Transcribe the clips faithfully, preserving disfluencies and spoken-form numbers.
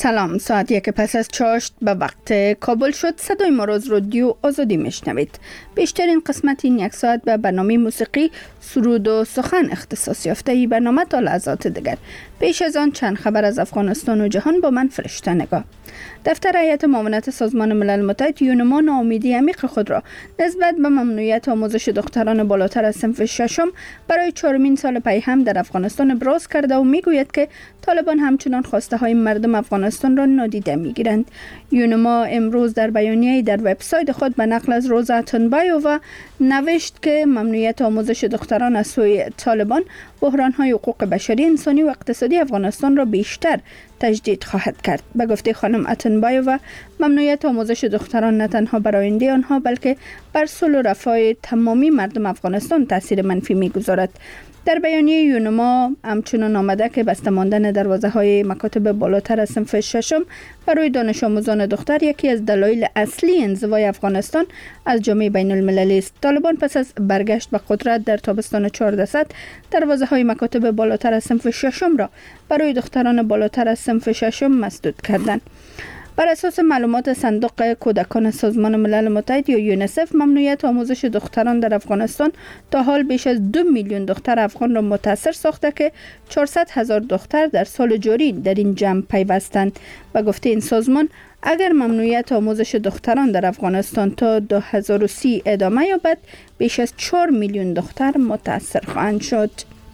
سلام، ساعت یک پس از چاشت به وقت کابل شد. صدای ما را از رادیو آزادی میشنوید. بیشترین قسمت این یک ساعت به برنامه موسیقی، سرود و سخن اختصاص یافته. ای برنامه تا لحظات دیگر. پیش از آن چند خبر از افغانستان و جهان با من فرشته نگاه. دفتر هیئت معاونت سازمان ملل متحد یونما ناامیدی عمیق خود را نسبت به ممنوعیت آموزش دختران بالاتر از صنف ششم برای چهارمین سال پی هم در افغانستان ابراز کرده و میگوید که طالبان همچنان خواسته های مردم افغانستان را نادیده میگیرند. یونما امروز در بیانیه‌ای در وبسایت خود به نقل از روزا اتنبایووا نوشت که ممنوعیت آموزش دختران از سوی طالبان بحران‌های حقوق بشری، انسانی و اقتصادی افغانستان را بیشتر تجدید خواهد کرد. به گفته خانم اتنبایووا، ممنوعیت آموزش دختران نه تنها بر آینده آنها بلکه بر صلح و رفاه تمامی مردم افغانستان تاثیر منفی می‌گذارد. در بیانیه یونما همچنان آمده که بسته ماندن دروازه‌های مکاتب بالاتر از صنف ششم برای دانش آموزان دختر یکی از دلایل اصلی انزوای افغانستان از جامعه بین المللی است. طالبان پس از برگشت به قدرت در تابستان چهاردهصد دروازه‌های مکاتب بالاتر از صنف ششم را برای دختران بالاتر از صنف ششم مسدود کردند. بر اساس معلومات صندوق کودکان سازمان ملل متحد یا یونیسف، ممنوعیت آموزش دختران در افغانستان تا حال بیش از دو میلیون دختر افغان را متاثر ساخته که چهارصد هزار دختر در سال جاری در این جمع پیوستند. و گفته این سازمان، اگر ممنوعیت آموزش دختران در افغانستان تا دو هزار و سی ادامه یابد، بیش از چهار میلیون دختر متاثر خواهند شد.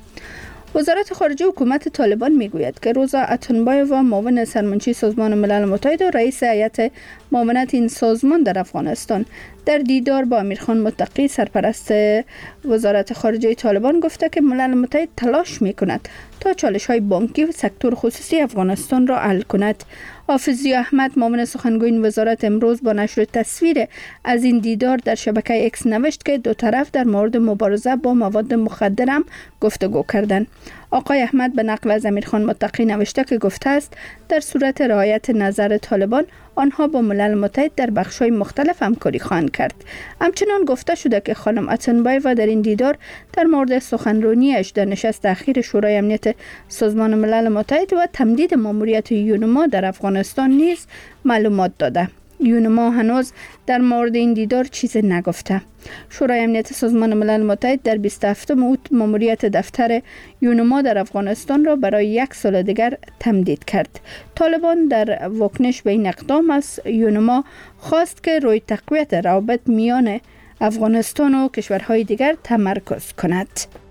وزارت خارجه حکومت طالبان میگوید که روزا اتنبایووا، معاون سرمنشی سازمان ملل متحد و رئیس هیئت معاونت این سازمان در افغانستان، در دیدار با امیرخان متقی سرپرست وزارت خارجه طالبان گفته که ملل متحد تلاش میکند تا چالش‌های بانکی و سکتور خصوصی افغانستان را حل کند. حافظ ضیا احمد، معاون سخنگوی این وزارت، امروز با نشر تصویر از این دیدار در شبکه اکس نوشت که دو طرف در مورد مبارزه با مواد مخدر هم گفتگو کردند. آقای احمد به نقل از امیرخان متقی نوشته که گفته است در صورت رعایت نظر طالبان آنها با ملل متحد در بخش‌های مختلف همکاری خواهند کرد. همچنان گفته شده که خانم اتنبایووا در این دیدار در مورد سخنرانیش در نشست اخیر شورای امنیت سازمان ملل متحد و تمدید ماموریت یونما در افغانستان نیز معلومات داده. یونما هنوز در مورد این دیدار چیزی نگفته. شورای امنیت سازمان ملل متحد در بیست و هفتم اوت ماموریت دفتر یونما در افغانستان را برای یک سال دیگر تمدید کرد. طالبان در واکنش به این اقدام از یونما خواست که روی تقویت روابط میان افغانستان و کشورهای دیگر تمرکز کند.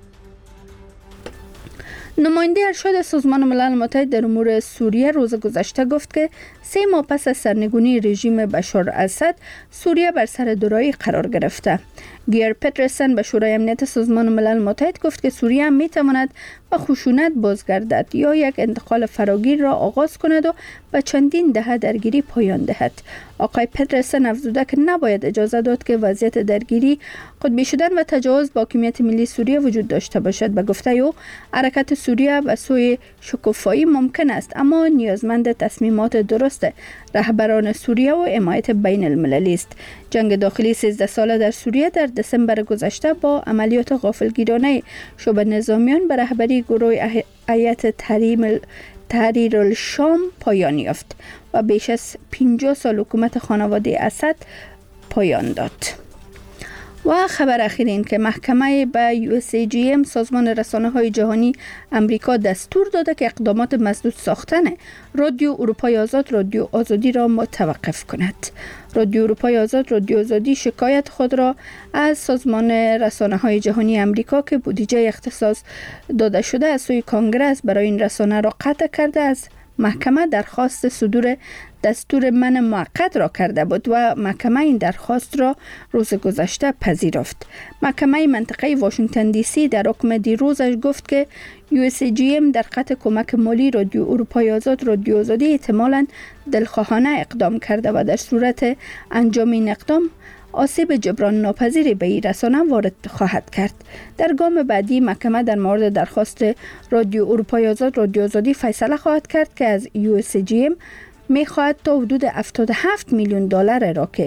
نماینده ارشد سازمان ملل متحد در امور سوریه روز گذشته گفت که سه ماه پس از سرنگونی رژیم بشار اسد، سوریه بر سر دورایی قرار گرفته. گیر پترسن به شورای امنیت سازمان ملل متحد گفت که سوریه می تواند به خشونت بازگردد یا یک انتقال فراگیر را آغاز کند و به چندین دهه درگیری پایان دهد. آقای پترسن افزوده که نباید اجازه داد که وضعیت درگیری، قطبی شدن و تجاوز با حاکمیت ملی سوریه وجود داشته باشد. به گفته او، حرکت سوریه به سوی شکوفایی ممکن است، اما نیازمند تصمیمات درست رهبران سوریه و حمایت بین المللی است. جنگ داخلی سیزده ساله در سوریه در دسامبر گذشته با عملیات غافلگیرانه شبه نظامیان به رهبری گروه هیئت تحریر الشام پایان یافت و بیش از پنجاه سال حکومت خانواده اسد پایان داد. و خبر اخیر این که محکمه به یو اس ای جی ام، سازمان رسانه‌های جهانی امریکا، دستور داده که اقدامات مسدود ساختن رادیو اروپای آزاد رادیو آزادی را متوقف کند. رادیو اروپای آزاد رادیو آزادی شکایت خود را از سازمان رسانه‌های جهانی امریکا که بودجه اختصاص داده شده از سوی کانگرس برای این رسانه را قطع کرده، از محکمه درخواست صدور دستور منع موقت را کرده بود و محکمه این درخواست را روز گذشته پذیرفت. محکمه منطقه واشنگتن دی سی در حکم دیروزش گفت که یو اس ای جی ام در قطع کمک مالی رادیو اروپای آزاد رادیو آزادی احتمالاً دلخواهانه اقدام کرده و در صورت انجام این اقدام آسیب جبران ناپذیری به این رسانه وارد خواهد کرد. در گام بعدی محکمه در مورد درخواست رادیو اروپای آزاد رادیو آزادی فیصله خواهد کرد که از یو اس ای جی ام می خواهد تا حدود هفتاد و هفت میلیون دلار را که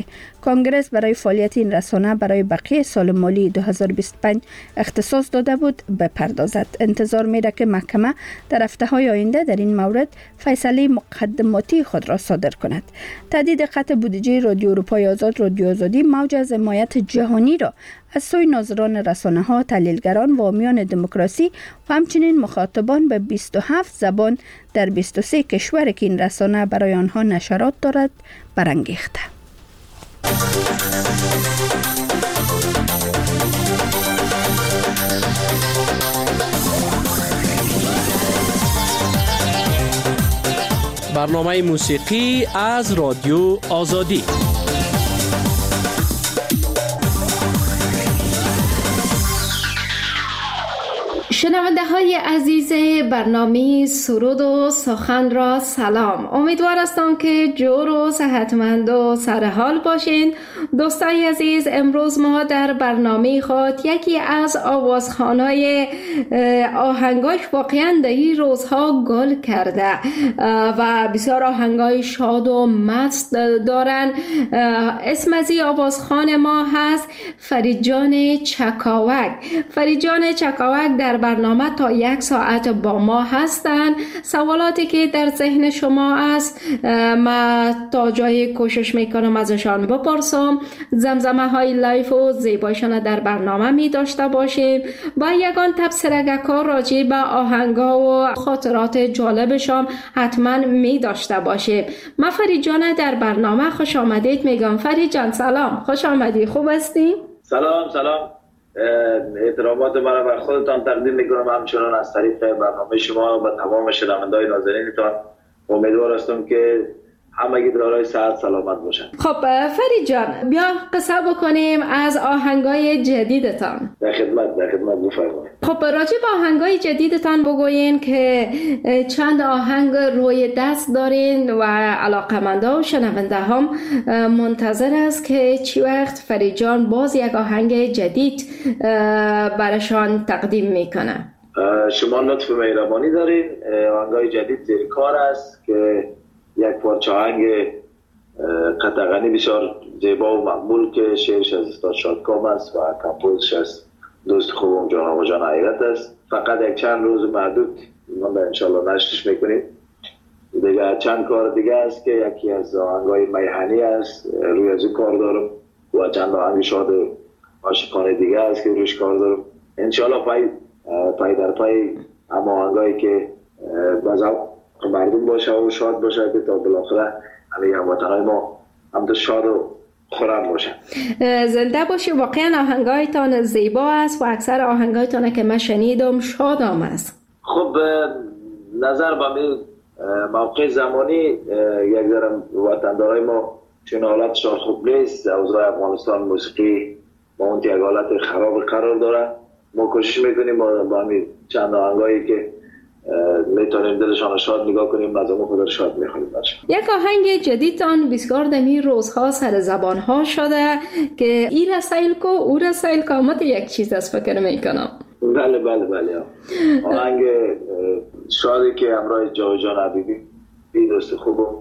کنگره برای فعالیت این رسانه برای بقیه سال مالی دو هزار و بیست و پنج اختصاص داده بود بپردازد. انتظار میره که محکمه در هفته‌های آینده در این مورد فیصله مقدماتی خود را صادر کند. تهدید قطع بودجه رادیو اروپای آزاد رادیو آزادی موج از حمایت جهانی را از سوی ناظران رسانه‌ها، تحلیلگران و حامیان دموکراسی و همچنین مخاطبان به بیست و هفت زبان در بیست و سه کشور که این رسانه برای آنها نشرات دارد برانگیخته. برنامه موسیقی از رادیو آزادی. شنونده های عزیز برنامه سرود و سخن را سلام. امیدوار هستم که جور و صحتمند و سرحال باشین. دوستای عزیز، امروز ما در برنامه خود یکی از آوازخوانای آهنگاش واقعا در این روزها گل کرده و بسیار آهنگای شاد و مست دارن. اسم از این آوازخوان ما هست فریدجان چکاوک. فریدجان چکاوک در برنامه تا یک ساعت با ما هستن. سوالاتی که در ذهن شما است ما تا جای کوشش میکنم ازشان بپرسم. زمزمه های لایف و زیبایشان در برنامه می داشته باشیم و یگان تبصره کار راجع به آهنگا و خاطرات جالبشان حتما می داشته باشیم. ما فرید جان در برنامه خوش آمدید میگم. فرید جان سلام، خوش آمدی، خوب هستی؟ سلام سلام، احترامات مرا بر خودتان تقدیم میکنم، همچنان از طریق برنامه شما و تمام شنونده‌های نازنینتان. امیدوار هستم که همگی دارای صحت سلامت باشن. خب فرید جان، بیا قصه بکنیم از آهنگای جدیدتان. در خدمت در خدمت بفرمایید. خب راجع به آهنگای جدیدتان بگوین که چند آهنگ روی دست دارین و علاقمنده و شنونده هم منتظر است که چی وقت فرید جان باز یک آهنگ جدید برشان تقدیم میکنه. شما لطف مهربانی دارین. آهنگای جدید زیر کار است که یک پارچه آهنگ قطعانی بسیار زیبا و مقبول که شعرش از استاد شادکام است و کمپوزش از دوست خوبم جان آقا جان حیرت است. فقط یک چند روز محدود ما انشالله نشرش میکنیم. دیگه چند کار دیگه است که یکی از آهنگای میهنی است روی از کار دارم و چند آهنگ شاد عاشقانه دیگه است که روش کار دارم. انشالله پای پای در پای اما آهنگایی که بازم مردم باشه و شاد باشه که تا بالاخره همه هموطنهای ما هم شاد و خورم باشه. زنده باشی. واقعا آهنگایتان زیبا است و اکثر آهنگایتان که من شنیدم شادام است. خب نظر به می موقع زمانی یک ذره وطندارای ما چون حالتشان خوب نیست. اوضاع افغانستان موسیقی با اون یک حالت خراب قرار داره. ما کوشش میکنیم با همین چند آهنگایی که میتونیم دلشان شاد نگاه کنیم از اون خود شاد میخونیم. یک آهنگ جدیدتان بسیار دمی روزها سر زبان ها شده که ای رسایل کو او رسایل کامت یک چیز از فکر میکنم. بله بله بله آهنگ شادی که همراه جاویدجان حبیبی بی دوست خوبم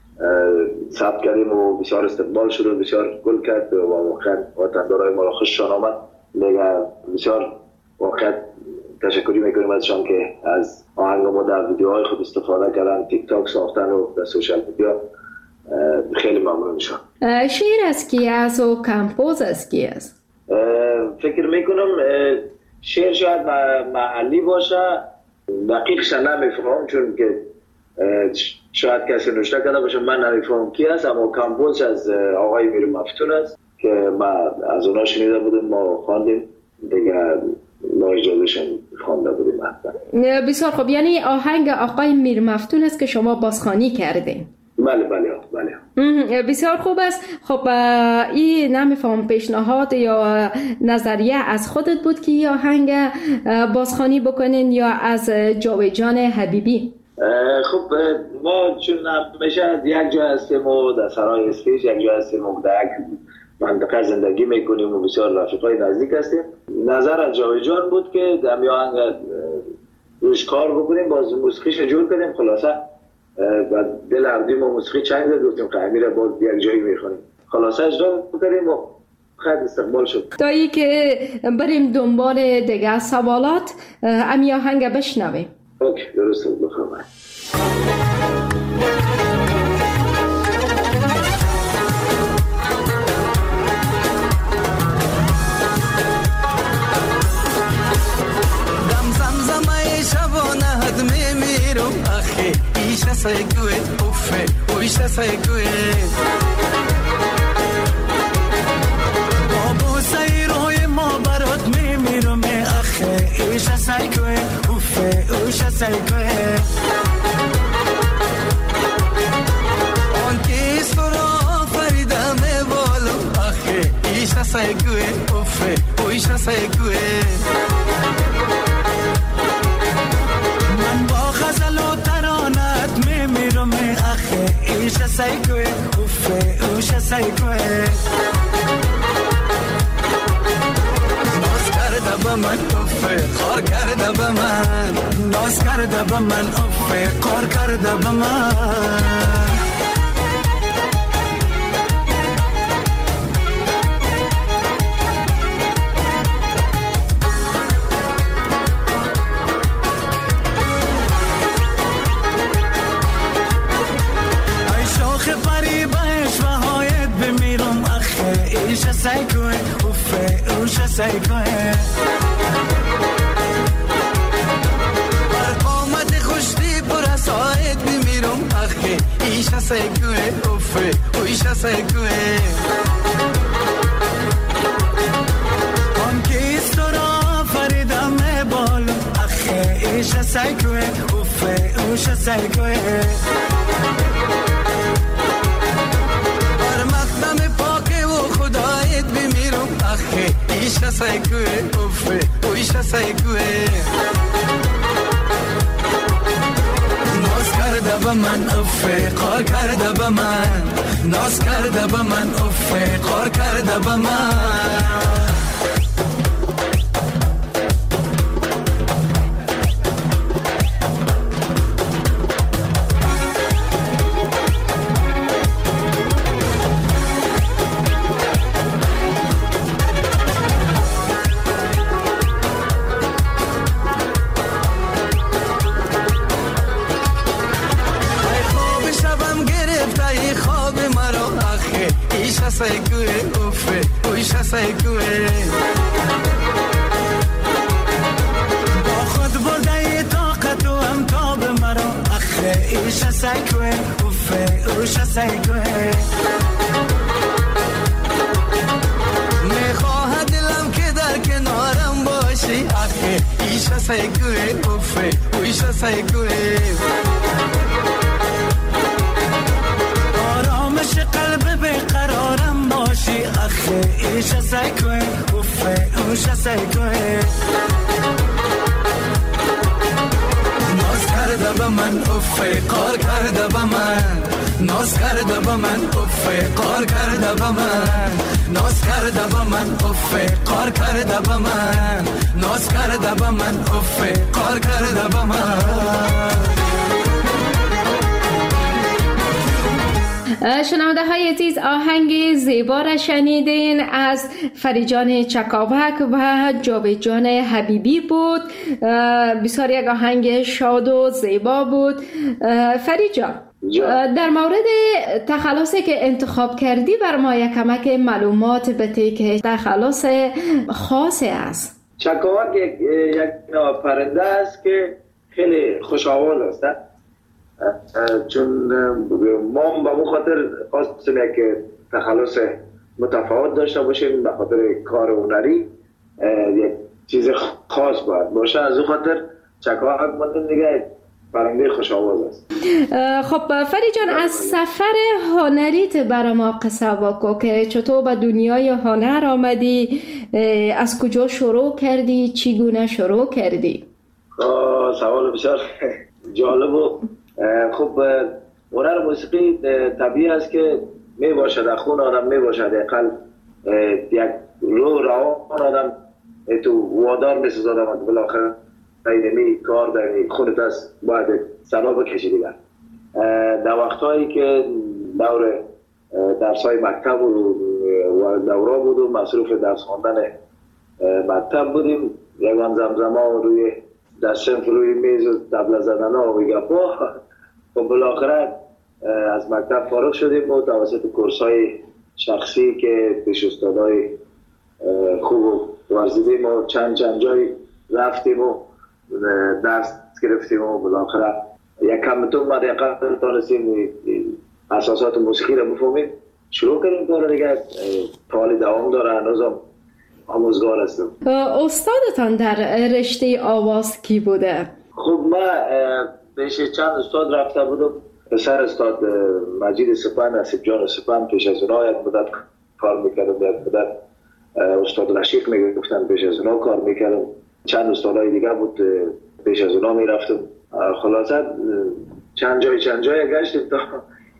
ثبت کردیم و بسیار استقبال شد و بسیار گل کرد و واقعا وطندارای ما را خوششان آمد. دیگه بسیار واقعا تشکری میکنیم ازشان که از آهنگ ما در ویدیوهای خود استفاده کردن، تیک تاک ساختن و در سوشال میدیا. خیلی ممنون میشم. شعر از کی است و کمپوز از کی است؟ فکر میکنم شعر شاید محلی باشه، دقیقش نمیفهمم چون که شاید کسی نوشته کرده باشه من نمیفهمم کی است، اما کمپوز از آقای میر مفتون است که ما از اونا شنیده بودیم، ما خواندیم دیگه، ما اجازهشون خوانده بودیم. بسیار خوب، یعنی آهنگ آقای میر مفتون است که شما بازخوانی کردین؟ بله بله بله. بسیار خوب است. خب این نمیفهم پیشنهاد یا نظریه از خودت بود که این آهنگ بازخوانی بکنین یا از جاویدجان حبیبی؟ خب ما چون همیشه یک جا هستیم و در سرای اسپیش یک جا هستیم و در یک منطقه زندگی میکنیم و بسیار رفیقای نزدیک هستیم. نظر از جاویدجان بود که در می آهنگ روش کار بکنیم، باز موسیقیش جور کنیم. خلاصه و دل عبدیم و موسیقی چنگ زد گفتیم که امیر باز یک جایی میخونیم. خلاصه اجرا کردیم و خیلی استقبال شد. تا ای که بریم دنبال دیگه سوالات امی آهنگ بشنویم. اوکی درسته بخواه. Isha sai kue, uffe, o isha sai kue. Abo sai roye ma barot mi miro me akhe. Isha sai kue, uffe, o isha sai kue. On ki sura farida me bolo akhe. Isha sai kue, uffe, o isha sai kue. Man ba khazalo taranat me miro me akhe. Isha sai kue, uffe, o isha sai kue. من افه خار کرده به من ناز کرده به من افه خار کرده به من ای شاخ پری بهش و هایت بمیرم اخه ایشه سیکوه افه اوشه سیکوه ساعت میمیرم آخه ایشا سیکوه افه و ایشا سیکوه آن کیست را فریدم بالو آخه ایشا سیکوه افه اوشا سیکوه بر مقدم پاک و خدایت میمیرم آخه ایشا سیکوه افه و ایشا سیکوه کرده به من افه قار کرده به من ناز کرده به من افه قار کرده به من سیکوه افه اویشا سیکوه با خود برده طاقت و امتاب مرا اخه ایشا سیکوه افه اویشا سیکوه میخواه دلم که در کنارم باشی اخه ایشا سیکوه افه اویشا سیکوه آرامش قلب بقرارم باشی اخه ایشا سیکوه افه اوشا سیکوه ناز کرده به من افه قار کرده به من ناز کرده به من افه قار کرده به من ناز کرده به من افه قار کرده به من ناز کرده به من افه قار کرده به من شنونده های عزیز آهنگ زیبا را شنیدین از فریجان چکاوک و جاوید جان حبیبی بود. بسیار یک آهنگ شاد و زیبا بود. فریجان در مورد تخلصی که انتخاب کردی بر ما یک کمک معلومات بده که تخلص خاصی است. چکاوک یک پرنده است که خیلی خوش‌آواز است، چون ما به خاطر خواستیم که تخلص متفاوت داشته باشیم به خاطر کار هنری یک چیز خاص باید باشه، از اون خاطر چکاوک مانند دیگه پرنده خوش آواز است. خب فری جان از سفر هنریت برای ما قصه بگو که چطور به دنیای هنر آمدی، از کجا شروع کردی، چگونه شروع کردی؟ سوال بسیار جالب و خب هنر موسیقی طبیعی است که می باشد در خون آدم، می باشد اقل یک رو روان آدم تو وادار می سازد آدم بالاخره اینمی کار در خونت است باید سلا بکشی دیگر. در وقتهایی که دور درس‌های مکتب و دوره بود و مصروف درس خواندن مکتب بودیم. یگان زمزما روی در صنف روی میز و طبله زدن ها و گپا. و بالاخره از مکتب فارغ شدیم و توسط کورس‌های شخصی که پیش استادای خوب ورزیدیم و چند چند جای رفتیم و درس گرفتیم و بالاخره یک کم تو ما دقیقا تانستیم اساسات موسیقی رو بفهمیم. شروع کردیم کار دیگه، حال دوام داره، هنوزم آموزگار هستم. استادتان در رشته آواز کی بوده؟ خب ما پیش چند استاد رفته بودم. پسر استاد مجید سپن، نصیب جان سپن، پیش از اونها یک مدت کار میکردم. یک مدت استاد رشیق میگفتن، پیش از اونها کار میکردم. چند استادای دیگه بود، پیش از اونها میرفتم. خلاصه چند جای چند جای گشتیم تا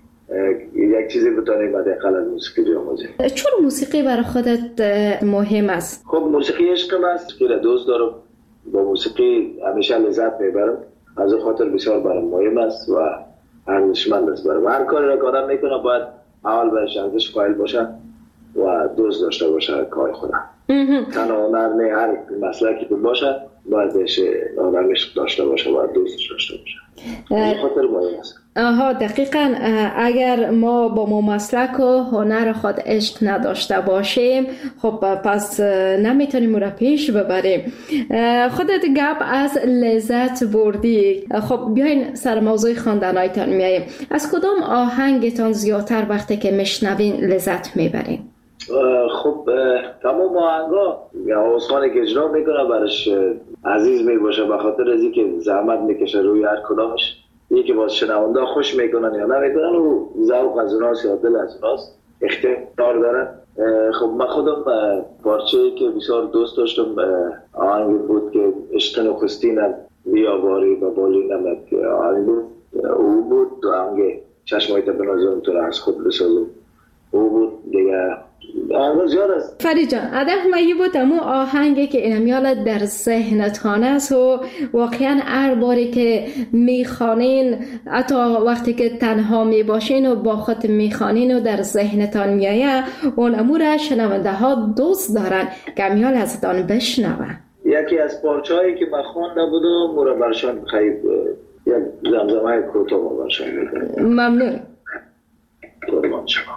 یک چیزی بتونیم حداقل از موسیقی بیاموزیم. چون موسیقی برای خودت مهم است؟ خب موسیقی عشقم است، موسیقی را دوست دارم، با موسیقی همیشه لذت میبرم. از خاطر بسیار برام مهم است و ارزشمند است برام. هر کاری را که آدم میکنه باید اول برش ارزش قائل باشه و دوست داشته باشه کار خودم. تنها هنر نه، هر مسلکی که باشه باید بهش آدمش داشته باشه، باید دوستش داشته باشه. از خاطر مهم است. آها دقیقاً. اگر ما با ما مسلک و هنر خود عشق نداشته باشیم خب پس نمیتونیم او را پیش ببریم. خودت گپ از لذت بردی. خب بیاین سر موضوع خواندنایتان میاییم. از کدام آهنگتان زیادتر وقتی که میشنوین لذت میبرین؟ خب تمام آهنگا آوازخوانی که اجرا میکنه برش عزیز میباشه، به خاطر از اینکه زحمت میکشه روی هر کدامش. یکی باز شنونده خوش میکنن یا نمیکنن و ذوق از اوناست یا دل از اوناست، اختیار دارن. خب من خودم پارچه‌ای که بسیار دوست داشتم آهنگ بود که عشق نخستینم بیاواری و بالی نمک آهنگ بود. او بود آهنگ چشمایت بنازم تو را از خود بسازم. او بود دیگه. آهنگ زیاد است. فرید جان ادف مایی بود امو آهنگی که اینمیال در ذهنتان است و واقعا هر باری که میخوانین، حتی وقتی که تنها میباشین و با خود میخوانین و در ذهنتان میایه، اون امو را شنونده ها دوست دارن که امیال ازتان بشنون. یکی از پارچه‌هایی که من خوانده بودم مورا برشان خیلی یک زمزمه کوتاه برشان میکنم. ممنون. قربان شما.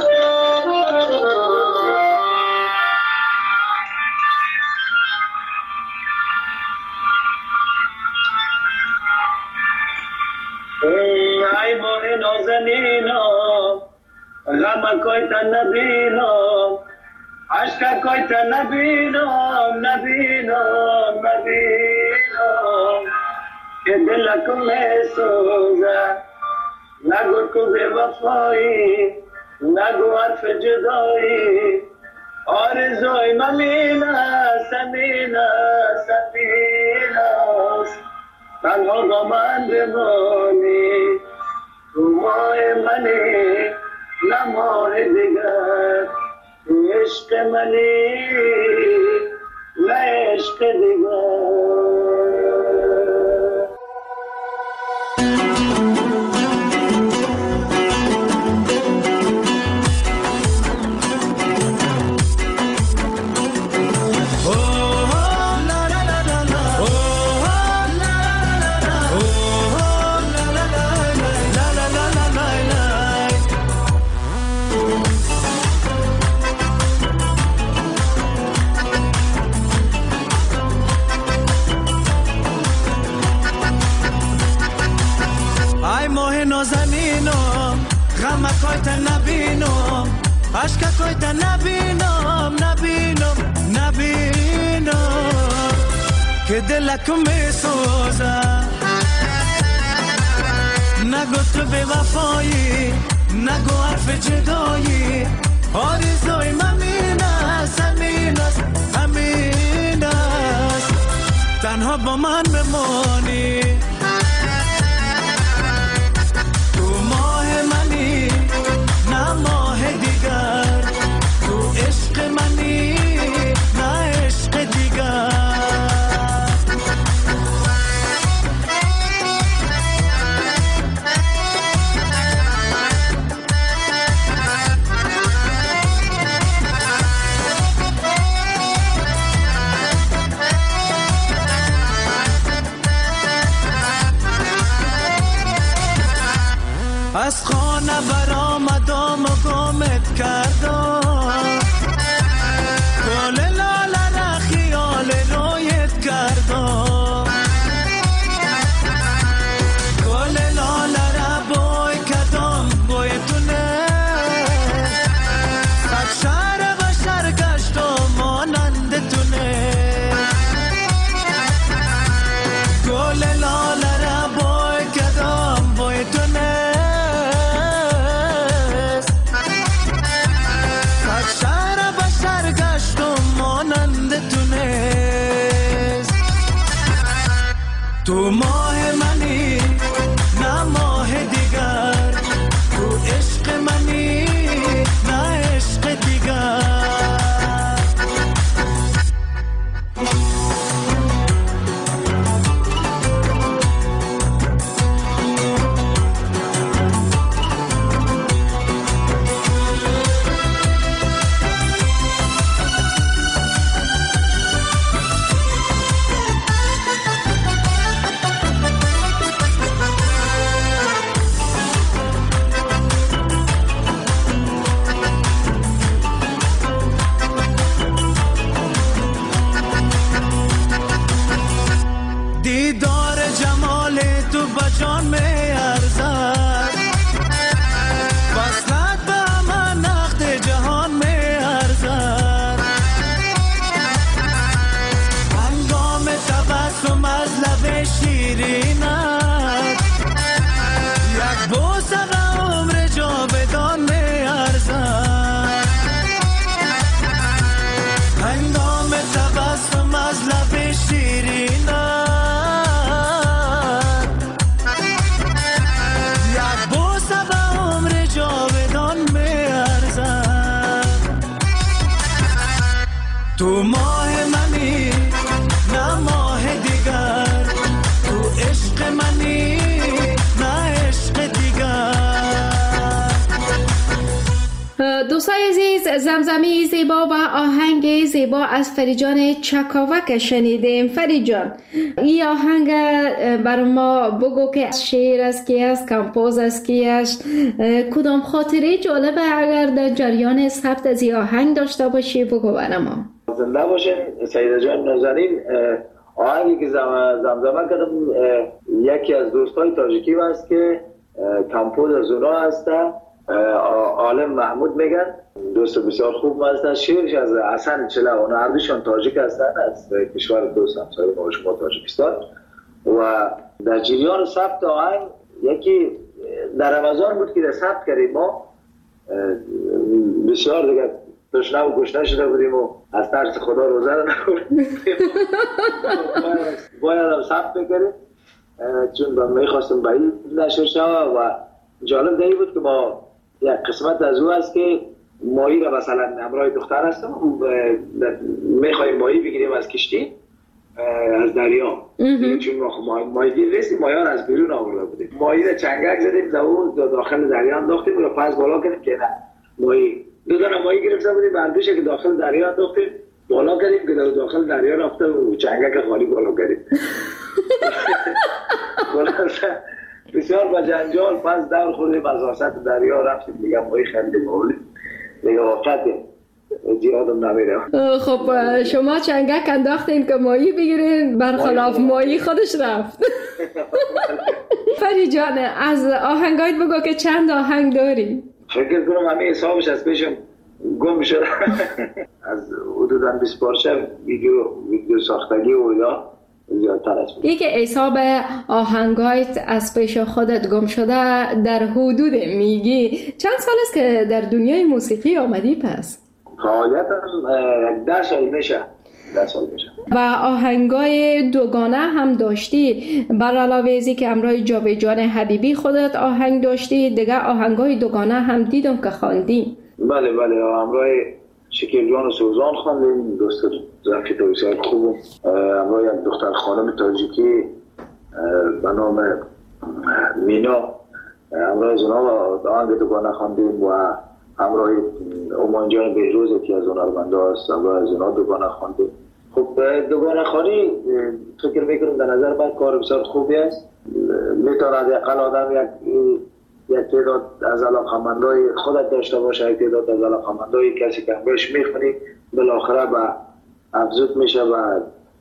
ای ماه نازنینم غم کوی تن نبینم، عشق کوی تن نبینم نبینم نبینم که دلکم میسوزه. نگو تو بے وفایی، نگو حرف جدایی، آرزوی ممینه سمینه سمینه است. تنها با من بمانی، تو ماه منی نه ماه دیگر، تو عشق منی نه عشق دیگر. عشق کوی تا نبینم نبینم نبینم که دلکم میسوزه. نگو تو بے وفایی، نگو حرف جدایی، آرزوی ممین است همین است همین است. تنها با من بمانی، تو ماه منی نه ماه دیگر، تو عشق منی نه عشق دیگر. از خانه برآمدم و گمت کردم، گل لاله را خیال رویت کردم، گل لاله را بوی کردم بوی تونه، صد شهر بشر گشتم مانند تونه، گل لاله را بوی کردم بوی تونه، تو ماه منی نه ماه دیگر، تو عشق منی نه عشق دیگر. دیدار جمال تو بجان می ارزد، وصلت به من نقد جهان می ارزد، هنگام تبسم از لب شیرینت، یک بوسه به عمر جاودان می ارزد، هنگام تبسم از لب شیرینت، تو ماه منی نه ماه دیگر، تو عشق منی نه عشق دیگر. دوستای عزیز، زمزمه زیبا و آهنگ زیبا از فریجان چکاوک شنیدیم. فریجان، این آهنگ بر ما بگو که شعر است کی است، کمپوز است کی است، کدام خاطره جالبه اگر در جریان ثبت از این آهنگ داشته باشی بگو بر ما. زنده باشین سیده جان نازنین. آهنگی که زمزمه کردم یکی از دوستای تاجیکی هست که کمپوز از اونا هسته، عالم محمود میگن، دوست بسیار خوب هستن. شعرش از حسن چله، اونا هر دوشان تاجیک هستن، از کشور دوست همسایه ما شما تاجیکستان. و در جریان ثبت آهنگ یکی در رمضان بود که در ثبت کردیم، ما بسیار دیگه تشنه و گشنه شده بودیم و از ترس خدا روزه رو نخوردیم، باید هم ثبت بکریم چون میخواستم به این نشر شود. و جالب دیگه بود که ما یک قسمت از او هست که ماهی را مثلا همراه دختر هستم میخواییم ماهی بگیریم از کشتی از دریا، چون ما ماهی گیر نیستیم، ماهی ها از بیرون آورده بودیم، ماهی را چنگک زدیم داخل دریا انداختیم و پس بالا کردیم که نه ماهی دو دانه ماهی گرفته بودیم، بردوشه که داخل دریا انداختیم بالا کردیم که داخل دریا رفته و چنگک خالی بالا کردیم. بسیار با جنجال پس دور خوردیم از وسط دریا رفتیم دیگه ماهی خریدیم آوردیم دیگه واقعا زیادم نمیره. خب شما چنگک انداختین که ماهی بگیرین، برخلاف ماهی خودش رفت. فری جان، از آهنگایت بگو که چند آهنگ داری؟ فکر کنم همه حسابش از پیشم گم شده. از حدوداً بیست پارچه ویدیو ویدیو ساختگی و یا زیادتر است. یکی حساب آهنگایت از پیش خودت گم شده در حدود میگی چند سال است که در دنیای موسیقی آمدی پس؟ فعالیتم ده سال میشه. ده سال میشه. و آهنگای دوگانه هم داشتی، بر علاوه ازی که همراه جاویدجان حبیبی خودت آهنگ داشتی، دیگه آهنگای دوگانه هم دیدم که خواندی. بله بله، همراه شکیل جان و سوزان خواندیم، دوست رفیق بسیار خوب، همراه یک دختر خانم تاجیکی به نام مینا، همراه از اونا آهنگ دوگانه خواندیم و همراه اومان جان بهروز که از هنرمنده هست، همراه از اونا دوگانه خواندیم. خب دوگانه خوانی فکر میکنم در نظر من کار بسیار خوبی است، میتواند اقل آدم یک یک تعداد از علاقمندای خودت داشته باشه، یک تعداد از علاقمندای کسی که بهش میخونی بالاخره به افزود میشه و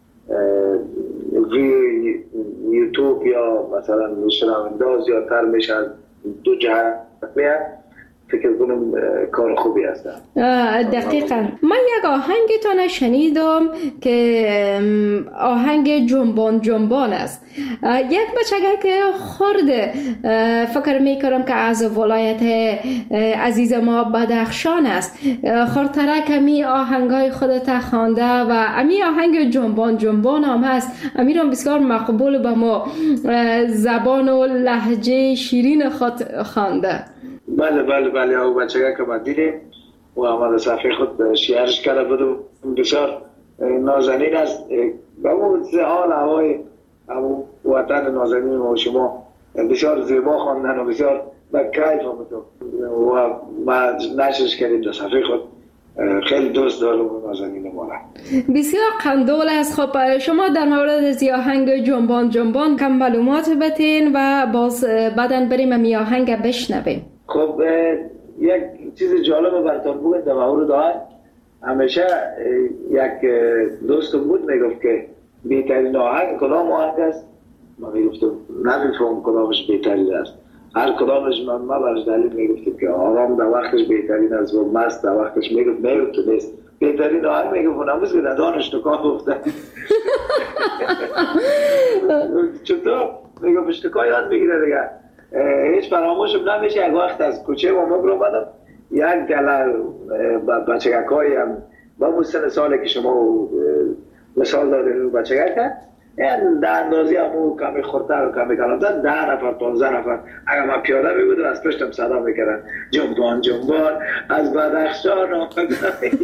ویو یوتیوب یا مثلا شنونداز یا تر میشه، دو جهت میاد. فکر کنم کار خوبی هست. دقیقاً. من یک آهنگتان شنیدم که آهنگ جنبان جنبان است. یک بچه که خورده فکر میکنم که از ولایت عزیز ما بدخشان است، خورتره کمی آهنگای خودت خوانده و امی آهنگ جنبان جنبان هم هست. امیرم بسیار مقبول به ما زبان و لهجه شیرین خود خوانده. بله بله بله او بچه که من دیدیم و آمده صفحه خود شیرش کرده بودم، بسیار نازنین است و اون حال هوای وطن نازنین و شما بسیار زیبا خواندن و بسیار با کیف آمده و ما نشرش کردیم در صفحه خود. خیلی دوست دارم نازنین ما را. بسیار قندول است. خب شما در مورد از آهنگ جنبان جنبان کم معلومات بتین و باز بعدن بریم می آهنگ بشنویم. خب یک چیز جالب براتون بگم در مورد آهنگ. همیشه یک دوستم بود میگفت که بهترین آهنگ کدام آهنگ است؟ من میگفتم نمیفهم کدامش بهترین است. هر کدامش من ما برش دلیل میگفتم که آرام در وقتش بهترین است و مست در وقتش میگفت میگفت که نیست بهترین آهنگ. میگفت نموز که در دانش نکاه گفتن چطور؟ میگفت اشتکاه یاد بگیره دیگه. هیچ فراموشم نمیشه. یک وقت از کوچه و مبرو بدم یک گله بچگک های هم با مستن ساله که شما مثال داریم بچگک هست این در اندازی همون کمی خورتر و کمی کلامتر ده نفر پانزده نفر اگر من پیاده می بودم از پشتم صدا میکردن جنبان جنبان از بدخشان آمده.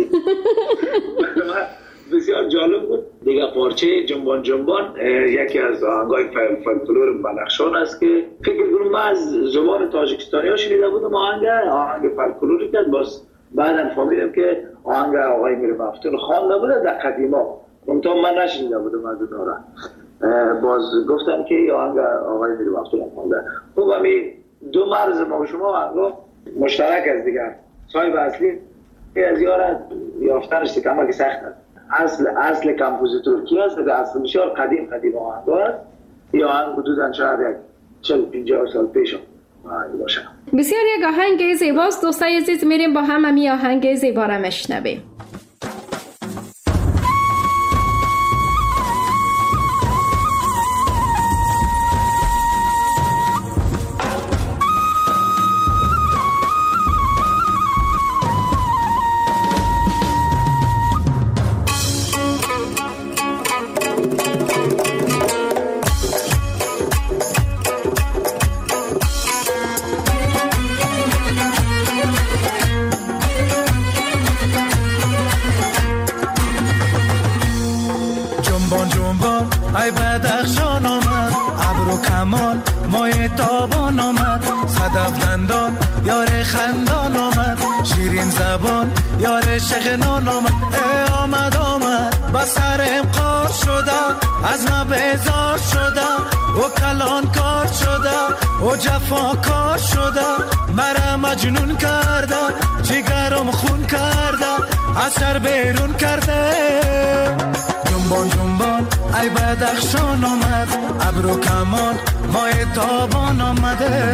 بسیار جالب بود دیگه. پارچه جنبان جنبان یکی از آهنگای فولکلور بدخشان است که فکر کنم من از زبان تاجیکستانی ها شنیده بودم آهنگ آهنگ فولکلوری که باز بعدم فهمیدم که آهنگ آقای میر مفتون خوانده بوده در قدیما، منتها من نشنیده بودم از اون را. باز گفتم که آهنگ آقای میر مفتون خوانده. خب همین دو مرز ما و شما آهنگا مشترک است دیگر. صاحب اصلی از یارت یافتنش کمه که سخت است. اصل اصل کمپوزیتور کی است؟ اصل بسیار قدیم قدیم آهنگ است. یا آهنگ حدوداً شاید یک چهل پنجاه سال پیش آهنگ باشه. بسیار یک آهنگ زیباست. دوستای عزیز میریم با هم امی آهنگ زیبا را میشنویم. ای بدخشان آمد ابر و کمان مای تابان آمد صدف دندان یار خندان آمد شیرین زبان یار شغنان آمد. ای آمد آمد با سرم قار شده از ما بیزار شده و کلان کار شده و جفا کار شده مرا مجنون کرده جگرم خون کرده اثر بیرون کرده. جنبان جنبان ای بدخشان آمد ابر و کمان مای تابان آمده.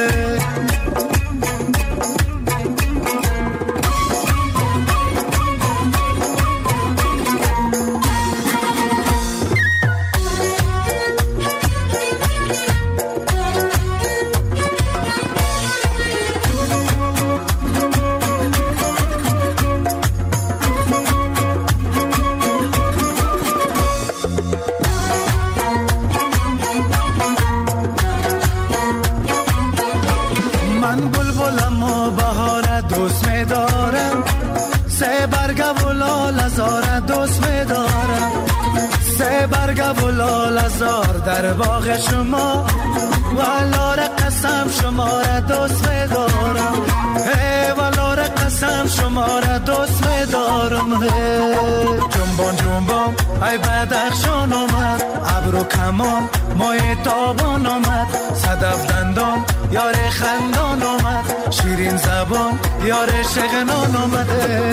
در باغ شما والار قسم شما را دوست می‌دارم. ای والار قسم شما را دوست می‌دارم. جنبان جنبان ای بدخشان آمد ابر ابرو کمان مای تابان آمد، صدف دندان یار خندان آمد، شیرین زبان یار شغنان آمده.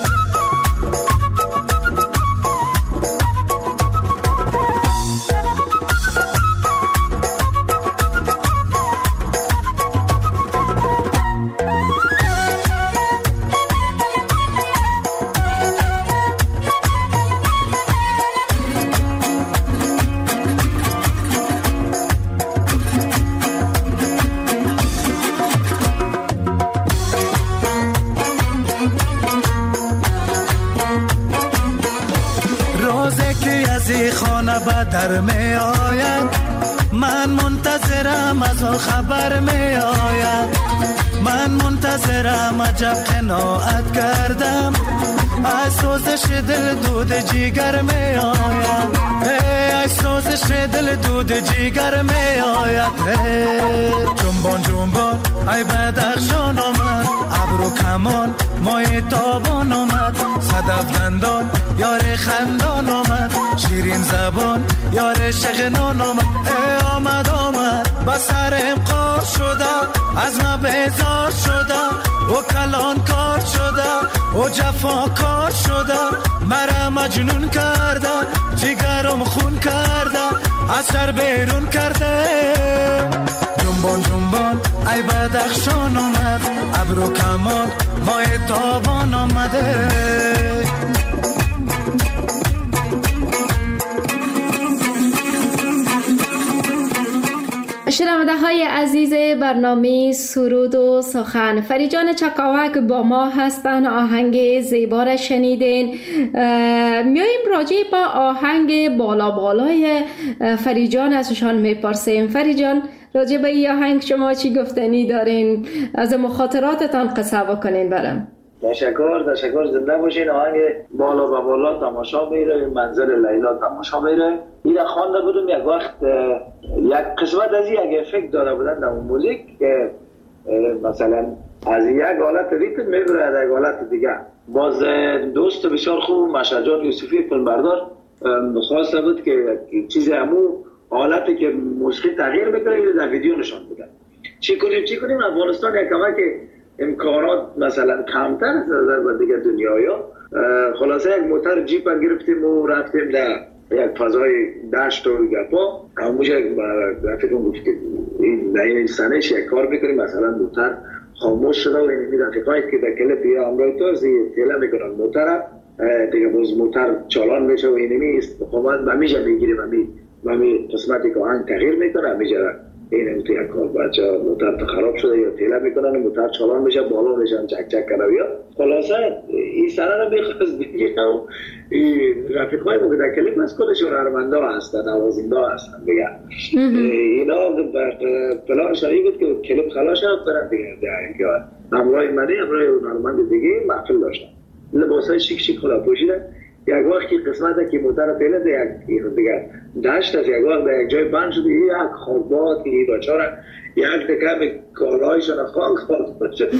در می آید من منتظرم از آن خبر می آید، من منتظرم عجب قناعت کردم از سوزش دل دود جیگر می آید، از سوزش دل دود جیگر می آید. جنبان جنبان ای بدخشان آمد، ابرو کمان مای تابان آمد، صدف دندان یار خندان آمد، شیرین زبان یار شغنان آمد. ای آمد آمد با سرم قار شده، از ما بیزار شده، و کلان کار شده، و جفا کار شده، مرا مجنون کرده، جگرم خون کرده، از سر بیرون کرده. جنبان جنبان ای بدخشان آمد، ابرو کمان مای تابان آمده. شنونده های عزیز برنامه سرود و سخن، فریجان چکاوک با ما هستن، آهنگ زیبا را شنیدین. میاییم راجع با آهنگ بالا بالای فریجان ازشان میپرسیم. فریجان، راجع به این آهنگ شما چی گفتنی دارین؟ از مخاطراتتان قصه بکنین برام. تشکر تشکر زنده باشین. آهنگ بالا و بالا تماشا میره، منظر لیلا تماشا میره. این خوانده بودم یک وقت، یک قسمت از یک افکت داره بودن در اون موزیک که مثلا از یک حالت ریتم میبره از یک حالت دیگه. باز دوست بسیار خوب مشهد جان یوسفی فیلمبردار خواسته بود که چیز همو حالتی که موسیقی تغییر بکنه در ویدیو نشان بده. چی کنیم چی کنیم افغانستان یک کمک امکانات مثلا کمتر از در دیگه دنیا. خلاصه یک موتر جیپ گرفتیم و رفتیم در یک فضای دشت و گپا. همونش رفتیم گفت که این در این سنش یک کار بکنیم، مثلا موتر خاموش شده و این رفیقایی که در کلپ یا همراه تو تیله میکنن موتر دیگه، باز موتر چالان میشه و اینمی استقامت بمیشه میگیریم و می قسمتی که آهنگ تغییر میکنه میشه این تو یک کار بچه موتر خراب شده یا تیله میکنن موتر چالان میشه بالا میشن چک چک کنه یا خلاصه این سنه رو میخواست دیگه و رفیقای ما که در کلیپ از کلشون هرمنده هستن، نوازنده هستن دیگه. اینا پلان شایی بود که کلیپ خلاص هم برن دیگه دیگه همراه منی همراه هنرمند دیگه محفل داشتن، لباسای شیک شیک خدا پوشیدن. یک وقتی قسمت که موتر پیله ده یک دیگه داشت از یک وقت به یک جای بند شده، یک خوابات که این بچاره یک دکه به کالایشان خاک خواهد شد.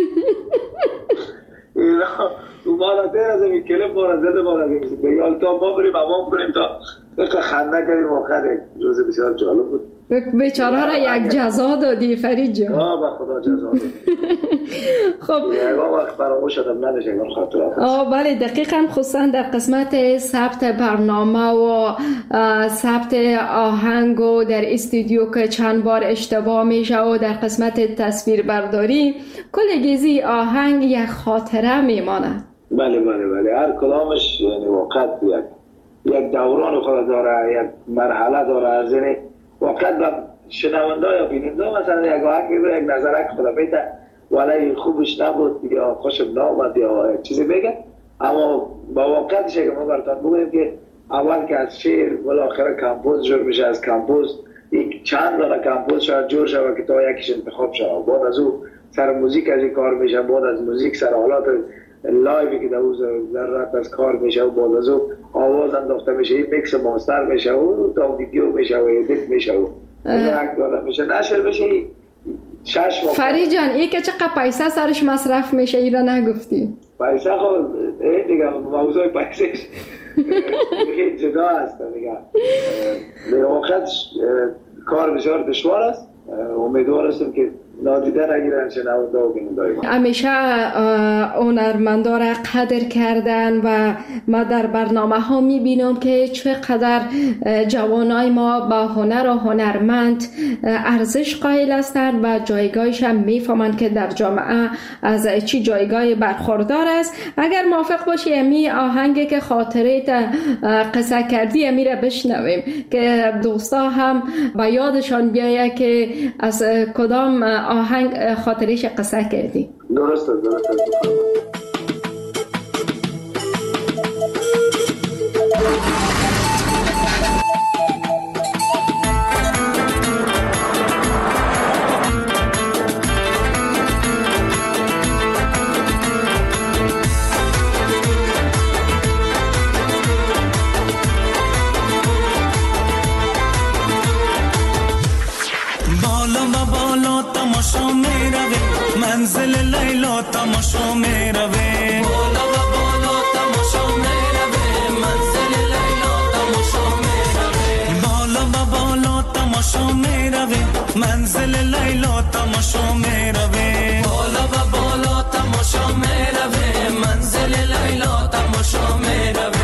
اینا تو مالته از این کلپ بارا زده بارا زده به یالتا ما بریم امام کنیم تا خنده کنیم. آخر روز بسیار جالب بود. بیچاره را یک جزا دادی فرید جان. آه با خدا جزا دادی. خب یک وقت فراموش شدم نداشت این خاطرات. آه بله دقیقاً، خصوصا در قسمت ثبت برنامه و ثبت آهنگ و در استودیو که چند بار اشتباه میشه و در قسمت تصویر برداری کلگیزی آهنگ یک خاطره میماند. بله بله بله، هر کلامش یعنی وقت یک یک دوران خود داره، یک مرحله داره. از این وقت با شنونده یا بیننده مثلا یک آهنگ میبره یک نظرک خدا بیده ولی خوبش نبود یا خوشم نامد یا چیزی بگه، اما با وقتش که ما براتون بگویم که اول که از شعر بالاخره کمپوز جور میشه، از کمپوز یک چند دانه کمپوز شاید جور شود که تا یکیش انتخاب شود، بعد از او سر موزیک از این کار میشه، بعد از موزیک سر حالات لایوی که در او ذرات از کار میشه و بعد از او آواز انداخته میشه، این میکس ماستر میشه و تا ویدیو میشه و ادیت میشه و یک دانه میشه نشر میشه. شش ماه فرید جان این که چقدر پیسه سرش مصرف میشه این را نگفتی؟ پیسه خود دیگه موضوع پیسه دیگه جدا هست دیگه. واقعا کار بسیار دشوار است. امیدوار هستم که نادیده نگیرن شنونده و بیننده. همیشه هنرمندا را قدر کردن و ما در برنامه ها میبینم که چقدر جوانای ما با هنر و هنرمند ارزش قائل هستند و جایگاهش هم میفهمند که در جامعه از چی جایگاه برخوردار است. اگر موافق باشی امی آهنگی که خاطره قصه کردی امی را بشنویم که دوستا هم به یادشان بیایه که از کدام آهنگ خاطرش قصه کردی. درسته درسته. منزل لیلا تماشا می روه بالا و بالا تماشا می روه منزل لیلا تماشا می روه بالا و بالا تماشا می روه منزل لیلا تماشا می روه بالا و بالا تماشا می روه منزل لیلا تماشا می روه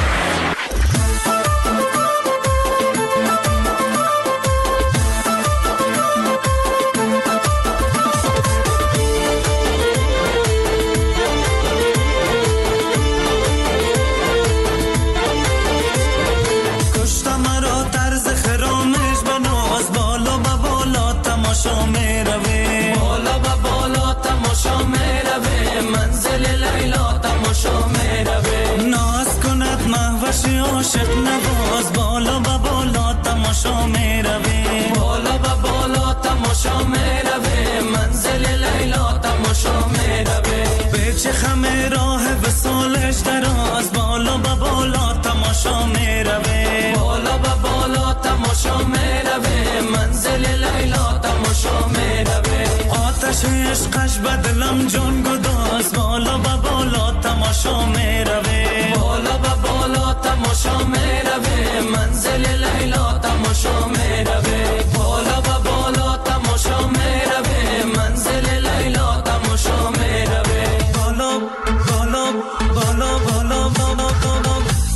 عاشق نواز بالا و بالا تماشا می روی بالا و بالا تماشا می روی منزل لیلا تماشا می روی به چه خم راه وصالش دراز بالا و بالا تماشا می روی بالا و بالا تماشا می روی منزل لیلا تماشا می روی آتش عشقش به دلم جان گداز بالا و بالا تماشا می روی بالا و بالا تماشا می روی منزل لیلا تماشا می روی بالا و بالا تماشا می روی منزل لیلا تماشا می روی بالا بالا بالا بالا بالا بالا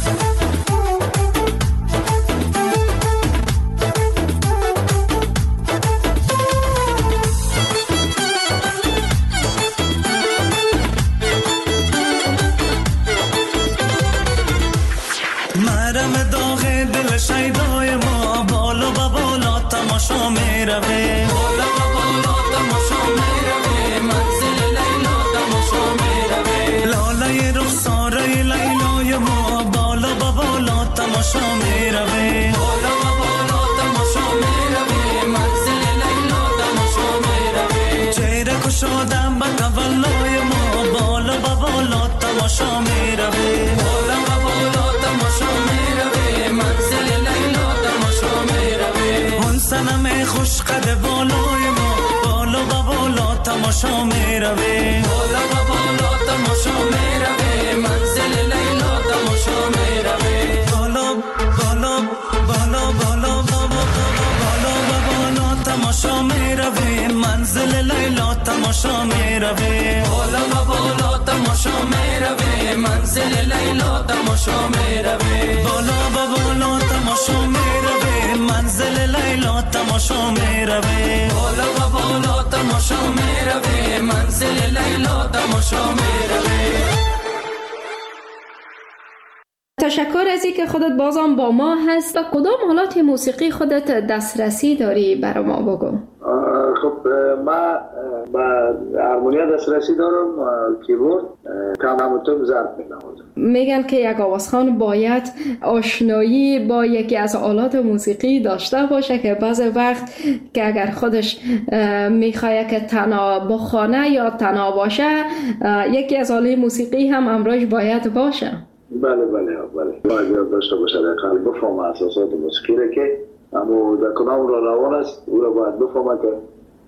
شیدای ما بالا و بالا تماشا می روی بالا و بالا تماشا می روی منزل لیلا تماشا می روی لاله رخساره لیلای ما بالا و بالا تماشا می روی بالا و بالا تماشا می روی منزل لیلا تماشا می روی چهره کشادم به تولای ما بالا و بالا تماشا می روی بالا و بالا تماشا می روی منزل لیلا تماشا می روی اون سنم خوش قد بالای ما بالا و بالا تماشا می روی بالا و بالا تماشا می روی منزل لیلا تماشا می روی بالا بالا بالا بالا بالا و بالا تماشا می روی منزل لیلا تماشا می روی بالا و بالا تماشا می روی منزل لیلا تماشا می روی بالا و بالا تماشا می روی منزل لیلا تماشا می روی بالا و بالا تماشا می روی منزل لیلا تماشا می روی. تشکر از اینکه خودت بازم با ما هست. کدام حالات موسیقی خودت دسترسی داری برای ما بگو؟ خب ما با هارمونیا دسترسی دارم، کیبورد، کمانتون ضرب می‌نوازم. میگن که یک آوازخوان باید آشنایی با یکی از آلات موسیقی داشته باشه که بعض وقت که اگر خودش میخواد که تنها بخوانه یا تنها باشه یکی از آلات موسیقی هم همراهش باید باشه. بله بله بله باید داشته باشه، در بفهمه اساسات موسیقی را که اما در کدام را روان است او را باید بفهمه که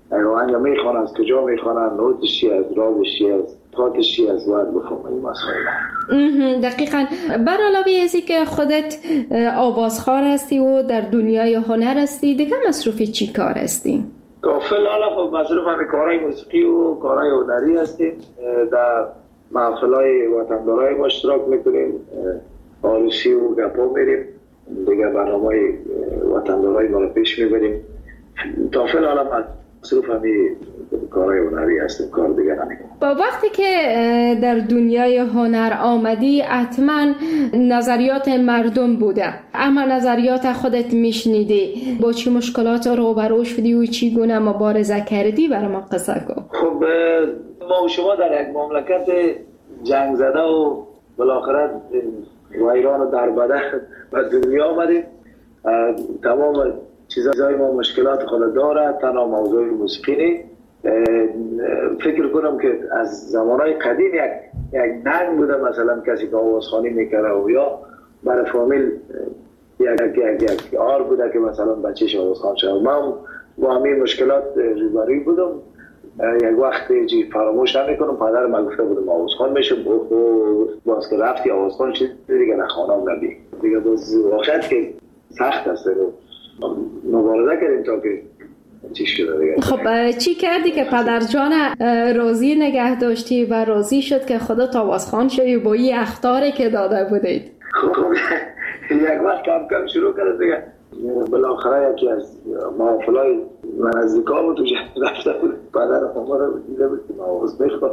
آهنگ میخوان از کجا میخوانن، نوتش چی از، رازش چی از، پاتش چی از، باید بفهم این مسائل. دقیقاً. بر علاوه ازی که خودت آوازخوان هستی و در دنیای هنر هستی، دیگه مصروف چی کار هستی؟ کافل حالا خب مصروف همین کارهای موسیقی و کارهای هنری هستیم. در محفلهای وطندارای ما اشتراک میکنیم، عروسی و گپا میریم، دیگه برنامه‌های وطندارای ما رو پیش میبریم. کافل حالا مصروف همین کارهای هنری هستیم، کار دیگه نمیکنیم. با وقتی که در دنیای هنر آمدی حتما نظریات مردم بوده، اما نظریات خودت میشنیدی، با چی مشکلات روبرو شدی و چی گونه مبارزه کردی؟ برای ما قصه کن. خب ما و شما در یک مملکت جنگ زده و بالاخره ویران و دربده به دنیا آمدیم. تمام چیزهای ما مشکلات خود داره، تنها موضوع موسیقی نی. فکر کنم که از زمانهای قدیم یک یک ننگ بوده، مثلا کسی که آوازخوانی میکره و یا برای فامیل یک یک یک آر بوده که مثلا بچه‌ش آوازخوان شد. من با همین مشکلات روبرو بودم. یک وقت چی فراموش نمیکنم، پدرم من گفته بودم آوازخوان میشم، باز که رفتی آوازخوان شد دیگه نخوانم نبی دیگه. باز وقت که سخت است رو مبارزه کردیم تا که چی شده دیگه. خب چی کردی که پدر جان راضی نگه داشتی و راضی شد که خودت آوازخوان شدی با این اخطاری که داده بودید؟ خب یک وقت کم کم شروع کرد دیگه. بالاخره یکی از محافلای من از نزدیکا بود و رفته بود، پدر ما رو دیده بود که ما آواز میخواد.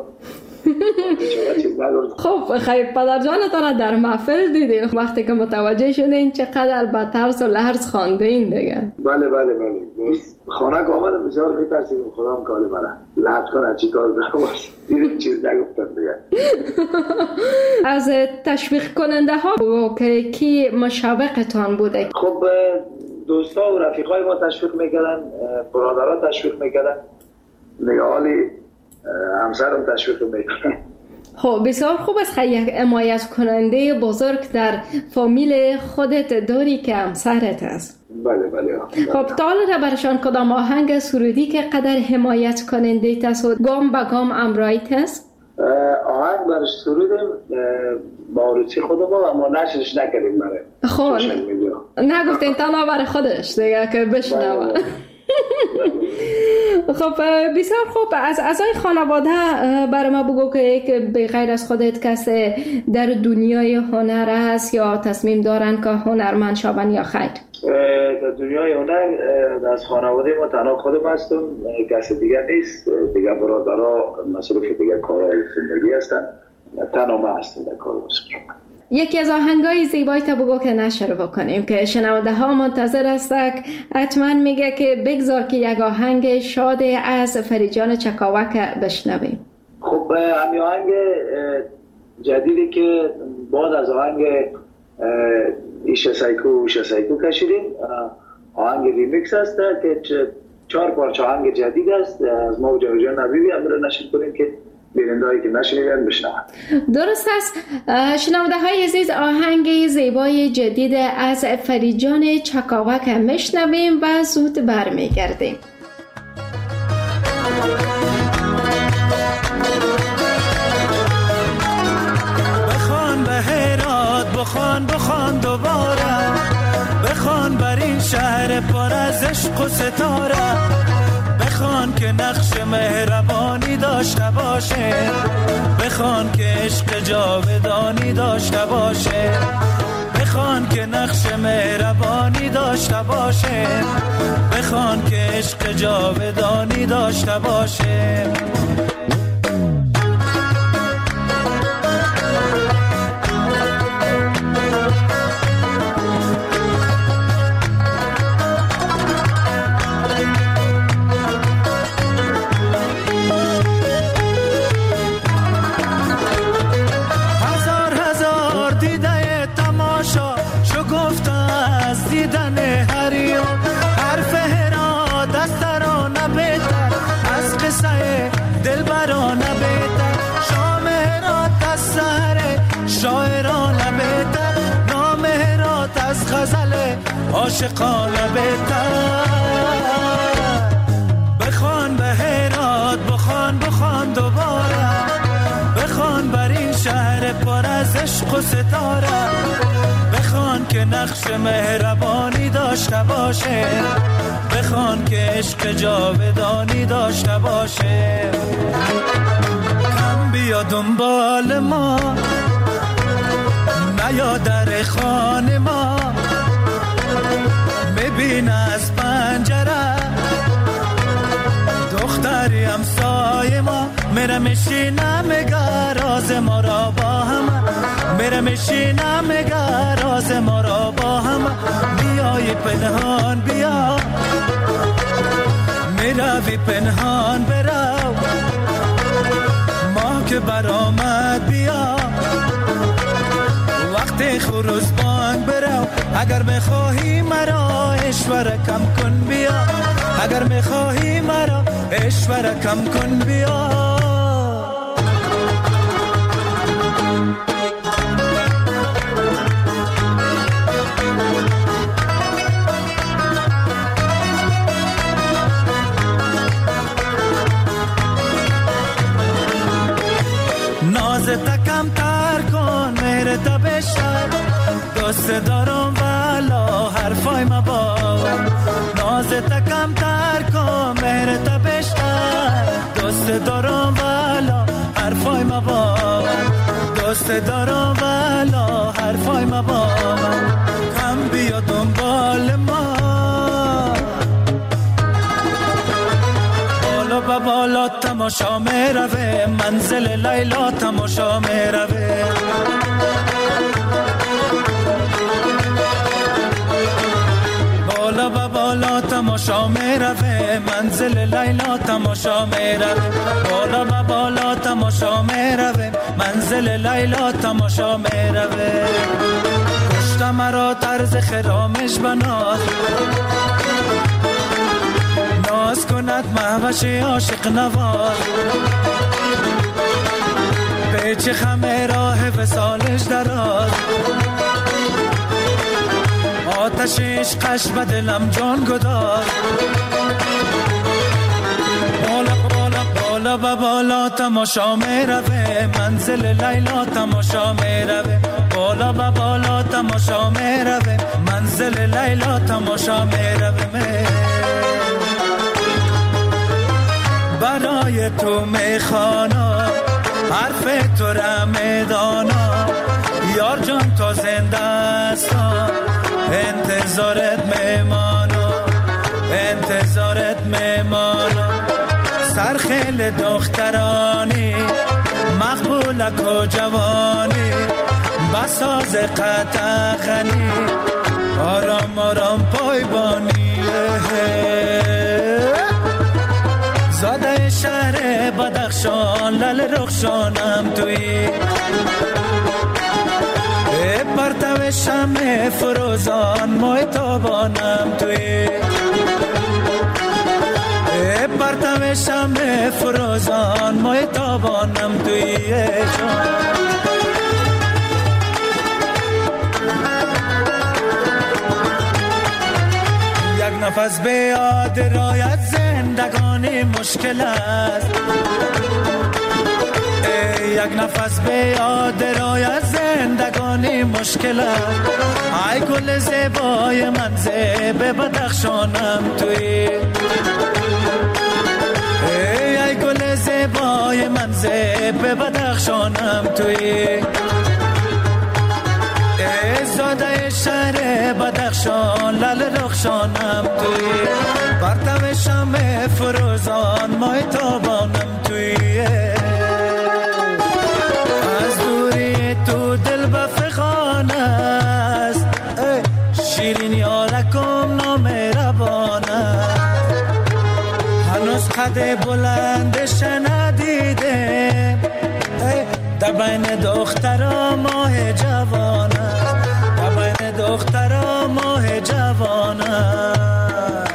خب خیلی پدر جانتان در محفل دیدین، وقتی که متوجه شدین چقدر با ترس و لرز خوانده این دیگه؟ بله بله بله. خانه که آمدم بسیار میترسیدم خودم کالی برم لحظ کنه چی کار دارم دیدیم چیز نگفتم دیگه. از تشویق کننده ها که کی مشابقتان بوده؟ خب دوستا و رفیقای ما تشویق میکردن، برادرها تشویق میکردن، نگاهالی همسرم تشویق میکردن. خب بسیار خوب است که یک حمایت کننده بزرگ در فامیل خودت داری که همسرت است. بله بله. خب تا حالا برشان کدام آهنگ سرودی که قدر حمایت کننده است و گام به گام امرایت است؟ آهنگ برش سرودیم با عروسی خودم اما نشرش نکردیم برای خب نگفتین تنها برای خودش دیگه که بشنوه. خب بسیار خوب. از اعضای خانواده برای ما بگو که به غیر از خودت کسی در دنیای هنر است یا تصمیم دارن که هنرمند شوند یا خیر؟ در دنیای هنر از خانواده ما تنها خودم هستم، کسی دیگر نیست. دیگر برادرها مصروف دیگر کارهای زندگی هستن، تنها ما هستم در کار موسیقی. یکی از آهنگای زیبایی تا بگو که نشر بکنیم که شنونده ها منتظر هستند. حتما میگه که بگذار که یک آهنگ شاد از فریجان چکاوک بشنویم. خب همین آهنگ جدیدی که بعد از آهنگ ایشه سایکو ایشه سایکو کشیدیم، آهنگ ریمیکس است که چهار پارچه آهنگ جدید است از ما و جاویدجان نبیبی. امروز نشر کنیم که بیننده‌ای که نشنیدن بشنوند. درست است. شنونده های عزیز، آهنگ زیبای جدید از فریجان چکاوک میشنویم و زود برمیگردیم. بخوان به هرات، بخوان بخوان دوباره، بخوان بر این شهر پر از عشق و ستاره، بخوان که نقش مهربانی داشته باشه، بخوان که عشق جاودانی داشته باشه، بخوان که نقش مهربانی داشته باشه، بخوان که عشق جاودانی داشته باشه. عاشقانه بهتر، بخوان به عشق و ستاره، بخوان که نقش مهربانی داشته باشه، بخوان که عشق جاودانی داشته باشه. کم بیا دنبال ما، نیا در خانه ما، میبین از پنجره دختری همسایه ما، میره میشینه میگه راز ما را با هم، میره میشینه میگه راز ما را با هم. بیای پنهان بیا، میروی پنهان برو، ما که برآمد بیا، وقت خروز بانگ برو. اگر میخواهی مرا اشوره کم کن بیا، اگر میخواهی مرا اشوره کم کن بیا. نازت کم تر کن مهرت بشتر، دوست دارم والا حرفای ما باور. نازت کم تر کن مهرت بشتر، دوست دارم والا حرفای ما باور، دوست دارم والا حرفای ما باور. کم بیا دنبال ما، بالا بالا تماشا میروه، منزل لیلا تماشا میروه. بالا بالا تماشا میروه، منزل لیلا تماشا میروه. بالا بالا تماشا میروه، منزل لیلا تماشا میروه. کشت مرا طرز خرامش بناز، ناز کند مهوش عاشق نواز. پیچ خمه راه وصالش دراز، آتش عشقش به دلم جان گداز. بالا بالا بالا با بالا تماشا میروه، منزل لیلا تماشا میروه. بالا با بالا تماشا میروه، منزل لیلا تماشا میروه. برای تو میخوانا حرف تو را میدانا، یار جان تا زنده استا انتظارت میمانا، انتظارت میمانا. سرخیل دخترانی مقبولک و جوانی، بساز قطعخنی آرام آرام پایبانی. زاده شهر بدخشان لل رخشانم توی، پرتو شمع فروزان مای تابانم توی، پرتو شمع فروزان مای تابانم توی جان. یک نفس به یاد رایت زندگانی مشکل است، یک نفس به یاد رایت زندگانی مشکل است. ای گل زیبای من زیب بدخشانم توی، ای گل زیبای من زیب بدخشانم توی. زاده شهر بدخشان لل رخشانم توی، پرتو شمع فروزان مای تابانم توی. از دوری تو دل بفخان است، شیرین یارکم نامهربان است. هنوز قد بلندش ندیده، در بین دخترا ماه جوان است، در بین دخترا ماه جوان است.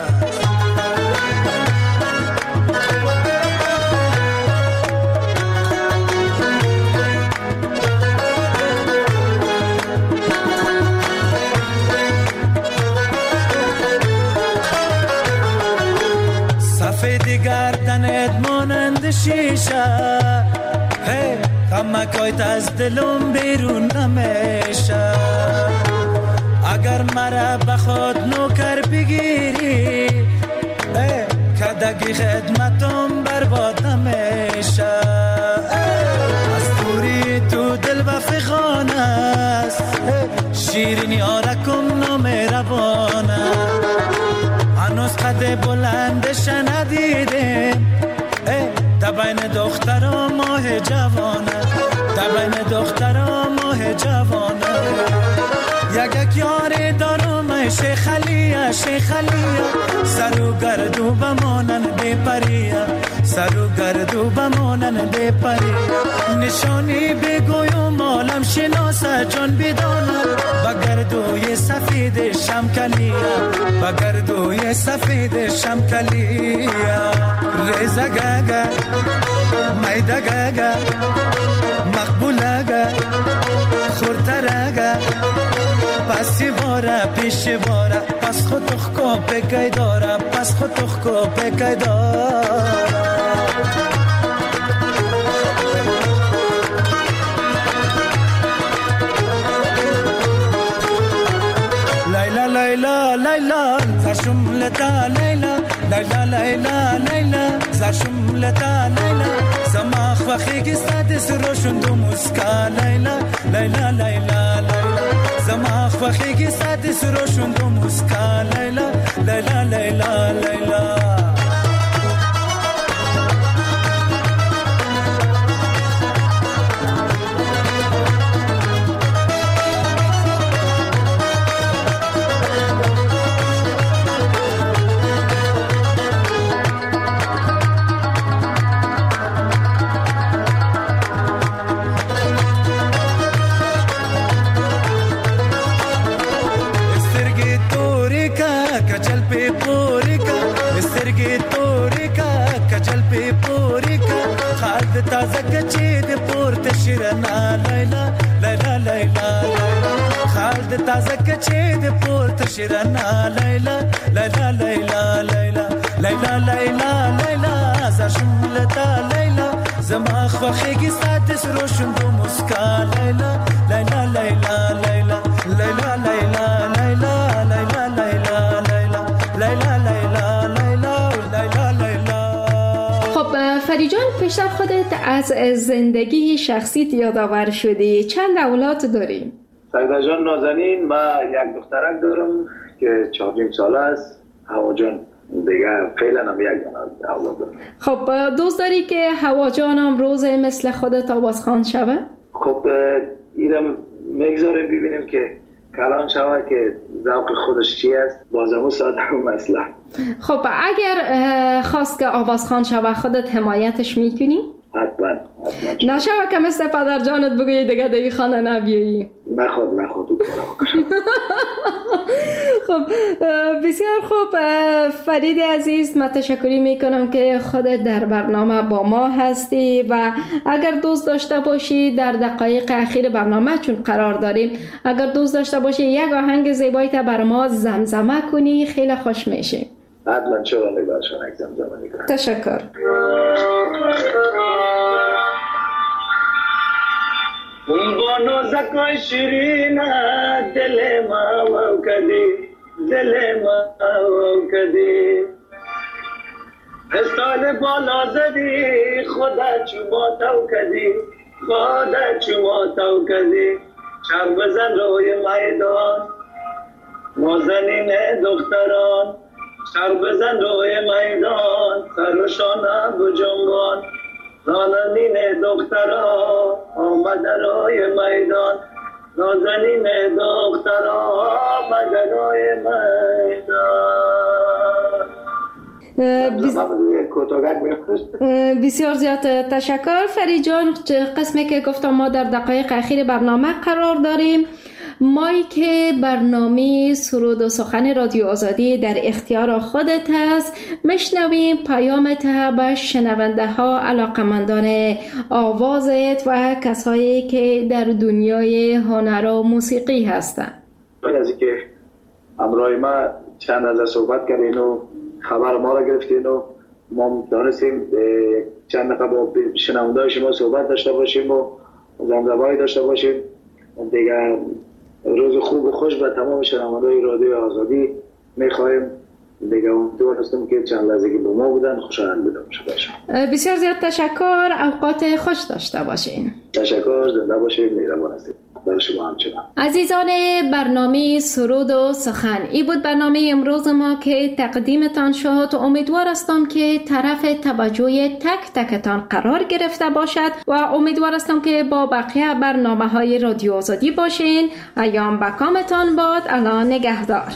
سفید گردنت مانند شیشه، غمکایت از دلم بیرون نمیشه. اگر مرا بخواد نوکر بگیری کدگی خدمتم برباد نمیشه. از دوری تو دل بفخان است، شیرینی آرکم نامهربانه. هنوز قد بلندش ندیدم، تبین دخترم ماه جوانه، تبین دخترم ماه جوانه. یک یک یاری دارم شیخ علیه، شیخ علیه. سر و گردو بمانن بی پریه، سر و گردو بمانن بی پریه. نشانی بگویم عالم شناسه جان بدانه، بگردوی سفید شمکلیه، بگردوی سفید شمکلیه. ریزه گگه میده گگه مقبوله گه خورتره گه پسی باره پیش باره پس خود تخکو پکی داره، پس خود تخکو پکی داره. لیلا لیلا لیلا زرشم لتا لیلا، لیلا لیلا لیلا زرشم لتا لیلا. زماخ وخیگی سادس روشن دو مسکا لیلا، لیلا لیلا لیلا. زماخ وخیگی سادس روشن دو مسکا لیلا، لیلا لیلا لیلا. تازه کچی دی پورت شیرنا لیلا، لیلا لیلا لیلا. خالد تازه کچی دی پورت شیرنا لیلا، لیلا لیلا لیلا. لیلا لیلا لیلا زرشم لتا لیلا. زماخ وخیگی سادس روشن دو مسکا لیلا، لیلا لیلا لیلا. لیلا لیلا لیلا لیلا لیلا لیلا لیلا لیلا لیلا لیلا لیلا. خب فری جان، پیشتر خودت از زندگی شخصیت یادآور شدی. چند اولاد داری؟ سیده جان نازنین، ما یک دخترک دارم که چهار ساله است. هوا جان دیگه فعلا هم یک اولاد دارم. خب دوست داری که هوا جان هم روز مثل خودت آوازخوان شوه؟ خب ایرم میگذاریم ببینیم که کلان شوه که ذوق خودش چی است، بازمو ساده هم مسئله. خب اگر خواست که آوازخوان شوه خودت حمایتش میکنی؟ حتما حتما. نشوه که مثل پدر جانت بگویی دیگه دیگه خانه نبیایی. نخواد نخواد خب بسیار خوب فرید عزیز، من تشکری میکنم که خودت در برنامه با ما هستی و اگر دوست داشته باشی در دقایق اخیر برنامه چون قرار داریم، اگر دوست داشته باشی یک آهنگ زیبایی تا بر ما زمزمه کنی خیلی خوش میشیم. حتما چه ولی باشم یک زمزمه میکنم. تشکر. اون با نوزکای شیرین دل ما و کدی، دل ما و کدی. استال بالا زدی خدا چوما تو کدی، خدا چوما تو کدی. چرب بزن روی میدان نازنین دختران، چرب بزن روی میدان سرشانه بجنبان. نازنین دختران آمد روی میدان، نازنین دختران آمد روی میدان. بسیار زیاد تشکر فرید جان. قسمی که گفتم ما در دقایق اخیر برنامه قرار داریم. مایی که برنامه سرود و سخن رادیو آزادی در اختیار خودت هست، مشنویم پیامت به شنونده ها، علاقمندان آوازت و کسایی که در دنیای هنر و موسیقی هستند. از اینکه همراه ما چند از صحبت کردین و خبر ما را گرفتین و ما دانستیم چند دقیقه با شنونده شما صحبت داشته باشیم و زمزمه‌ای داشته باشیم. دیگه روز خوب و خوش به تمام شنوندگان رادیو آزادی می‌خوایم. دیگه امیدوار هستم که چند لحظه که با ما بودن خوشحال بودم. بسیار زیاد تشکر. اوقات خوش داشته باشین. تشکر. زنده باشین. مهربان هستید. در شما همچنان. عزیزان برنامه سرود و سخن، این بود برنامه امروز ما که تقدیمتان شد. امیدوار هستم که طرف توجه تک تکتان قرار گرفته باشد و امیدوار هستم که با بقیه برنامه های رادیو آزادی باشین. ایام بکامتان باد. الله نگهدار.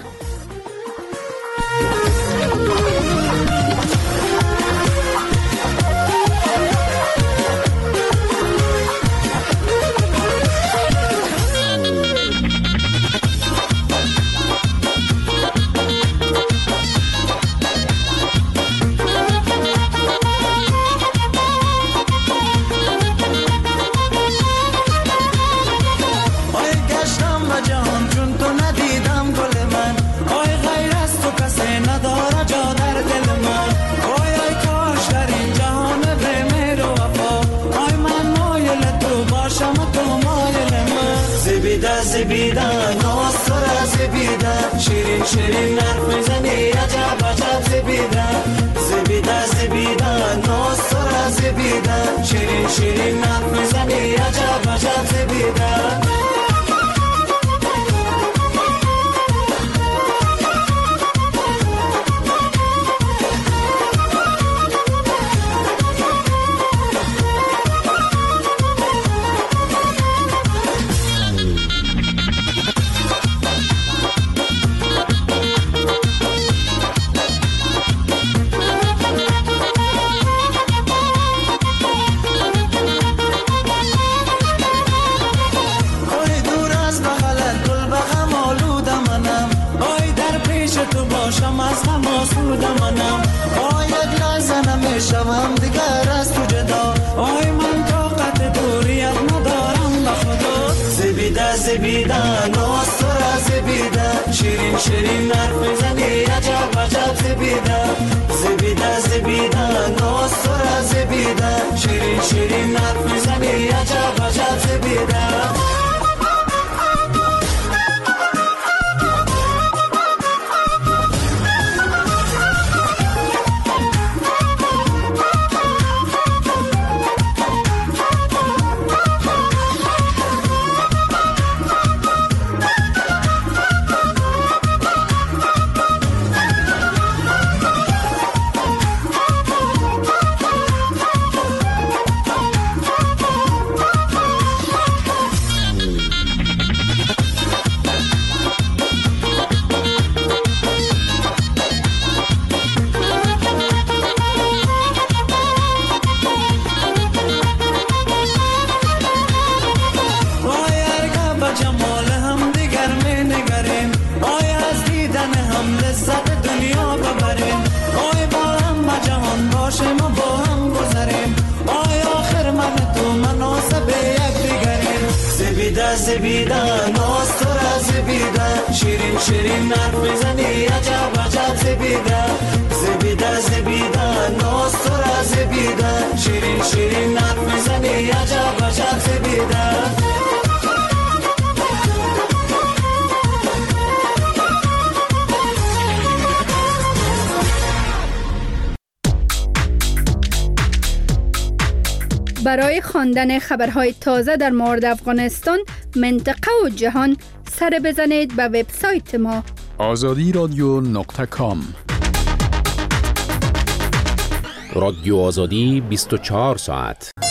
زبیده ناز تو را زبیده شیرین شیرین حرف میزنی عجب عجب زبیده زبیده زبیده ناز تو را زبیده شیرین شیرین حرف میزنی عجب عجب زبیده شوام دیگر از تو جدا آی من طاقت دوریت ندارم به خدا زبیده زبیده ناز تو را زبیده شیرین شیرین حرف میزنی عجب عجب زبیده زبیده زبیده ناز تو را زبیده شیرین شیرین حرف میزنی عجب عجب زبیده زبیده ناز تو را زبیده شیرین شیرین حرف میزنی عجب عجب زبیده زبیده زبیده ناز تو را زبیده شیرین شیرین حرف میزنی عجب عجب زبیده برای خواندن خبرهای تازه در مورد افغانستان، منطقه و جهان سر بزنید به وبسایت ما آزادی رادیو نقطه کام. رادیو آزادی بیست و چهار ساعت